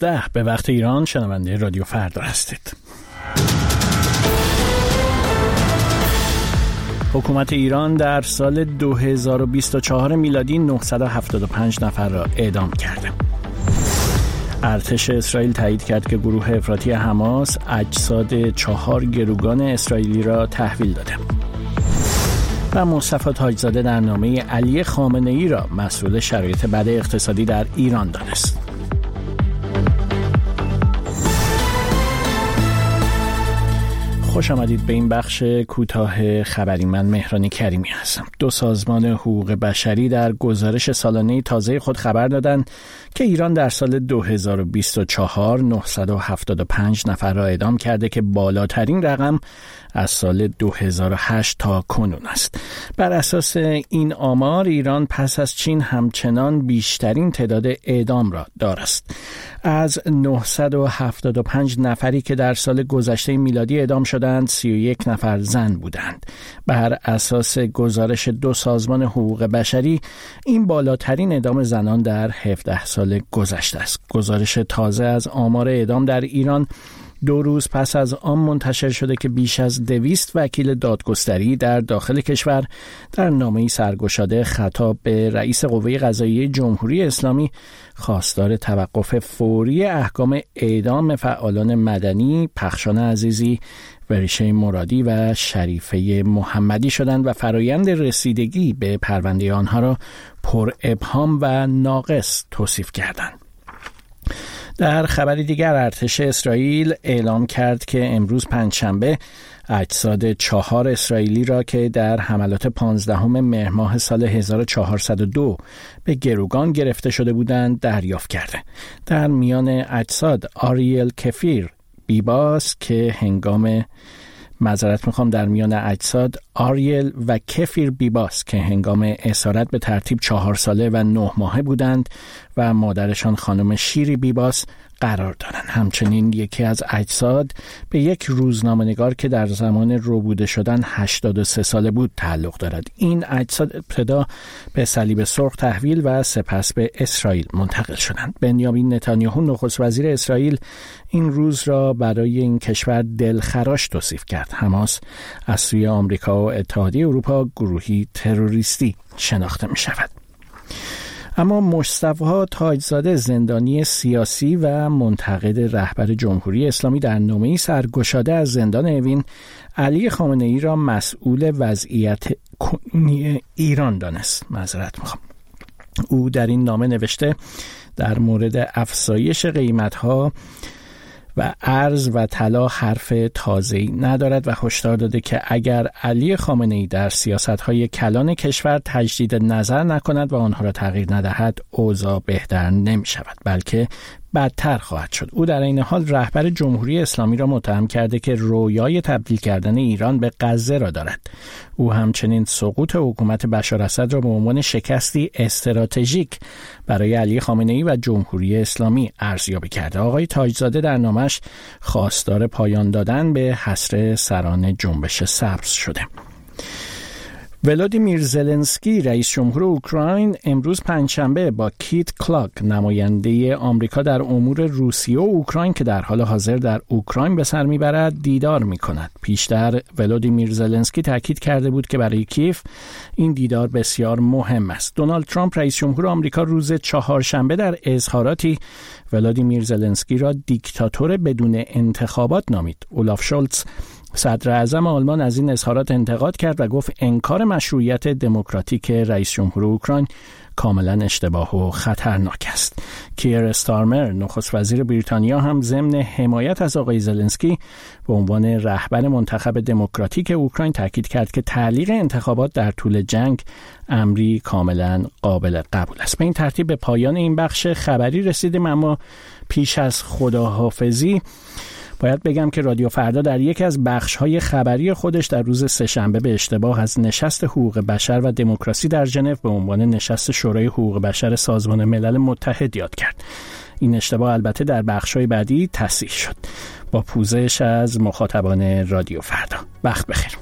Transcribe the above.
11 به وقت ایران شنونده رادیو فردا هستید. حکومت ایران در سال 2024 میلادی 975 نفر را اعدام کرده. ارتش اسرائیل تایید کرد که گروه افراطی حماس اجساد 4 گروگان اسرائیلی را تحویل داده. و مصطفی تاجزاده در نامه علی خامنه‌ای را مسئول شرایط بد اقتصادی در ایران دانست. خوش آمدید به این بخش کوتاه خبری. من مهران کریمی هستم. 2 سازمان حقوق بشری در گزارش سالانه تازه خود خبر دادند که ایران در سال 2024 975 نفر را اعدام کرده که بالاترین رقم از سال 2008 تا کنون است. بر اساس این آمار ایران پس از چین همچنان بیشترین تعداد اعدام را دارد. از 975 نفری که در سال گذشته میلادی اعدام شدند 31 نفر زن بودند. بر اساس گزارش 2 سازمان حقوق بشری این بالاترین اعدام زنان در 17 سال گذشته است. گزارش تازه از آمار اعدام در ایران 2 روز پس از آن منتشر شده که بیش از 200 وکیل دادگستری در داخل کشور در نامه‌ای سرگشاده خطاب به رئیس قوه قضاییه جمهوری اسلامی خواستار توقف فوری احکام اعدام فعالان مدنی پخشان عزیزی، وریشه مرادی و شریفه محمدی شدند و فرایند رسیدگی به پرونده آنها را پر ابهام و ناقص توصیف کردند. در خبری دیگر ارتش اسرائیل اعلام کرد که امروز پنجشنبه اجساد 4 اسرائیلی را که در حملات 15 مهر ماه سال 1402 به گروگان گرفته شده بودند دریافت کرده. در میان اجساد آریل کفیر بیباس که در میان اجساد آریل و کفیر بیباس که هنگام اسارت به ترتیب 4 ساله و 9 ماهه بودند و مادرشان خانم شیری بیباس قرار دارند. همچنین یکی از اجساد به یک روزنامه‌نگار که در زمان ربوده شدن 83 ساله بود تعلق دارد. این اجساد ابتدا به صلیب سرخ تحویل و سپس به اسرائیل منتقل شدند. بنیامین نتانیاهو نخست وزیر اسرائیل این روز را برای این کشور دلخراش توصیف کرد. حماس از سوی آمریکا و اتحادیه اروپا گروهی تروریستی شناخته می شود. اما مصطفی تاجزاده زندانی سیاسی و منتقد رهبر جمهوری اسلامی در نامه‌ای سرگشاده از زندان اوین علی خامنه‌ای را مسئول وضعیت کنونی ایران دانست. او در این نامه نوشته در مورد افزایش قیمت‌ها و ارز و طلا حرف تازه‌ای ندارد و هشدار داده که اگر علی خامنه‌ای در سیاست‌های کلان کشور تجدید نظر نکند و آنها را تغییر ندهد اوضاع بهتر نمی‌شود بلکه بدتر خواهد شد. او در این حال رهبر جمهوری اسلامی را متهم کرده که رویای تبدیل کردن ایران به غزه را دارد. او همچنین سقوط حکومت بشار اسد را به عنوان شکستی استراتژیک برای علی خامنه‌ای و جمهوری اسلامی ارزیابی کرده. آقای تاجزاده در نامش خواستار پایان دادن به حصر سران جنبش سبز شده. ولادیمیر زلنسکی رئیس جمهور اوکراین امروز پنجشنبه با کیت کلاک نماینده آمریکا در امور روسیه و اوکراین که در حال حاضر در اوکراین به سر میبرد دیدار میکند. پیشتر ولادیمیر زلنسکی تاکید کرده بود که برای کیف این دیدار بسیار مهم است. دونالد ترامپ رئیس جمهور آمریکا روز چهارشنبه در اظهاراتی ولادیمیر زلنسکی را دیکتاتور بدون انتخابات نامید. اولاف شولتز صدر اعظم آلمان از این اظهارات انتقاد کرد و گفت انکار مشروعیت دموکراتیک رئیس جمهور اوکراین کاملا اشتباه و خطرناک است. کیر استارمر نخست وزیر بریتانیا هم ضمن حمایت از آقای زلنسکی به عنوان رهبر منتخب دموکراتیک اوکراین تاکید کرد که تعلیق انتخابات در طول جنگ امری کاملا قابل قبول است. به این ترتیب به پایان این بخش خبری رسیدیم، اما پیش از خداحافظی باید بگم که رادیو فردا در یکی از بخش‌های خبری خودش در روز سه‌شنبه به اشتباه از نشست حقوق بشر و دموکراسی در ژنو به عنوان نشست شورای حقوق بشر سازمان ملل متحد یاد کرد. این اشتباه البته در بخش‌های بعدی تصحیح شد. با پوزش از مخاطبان رادیو فردا. وقت بخیر.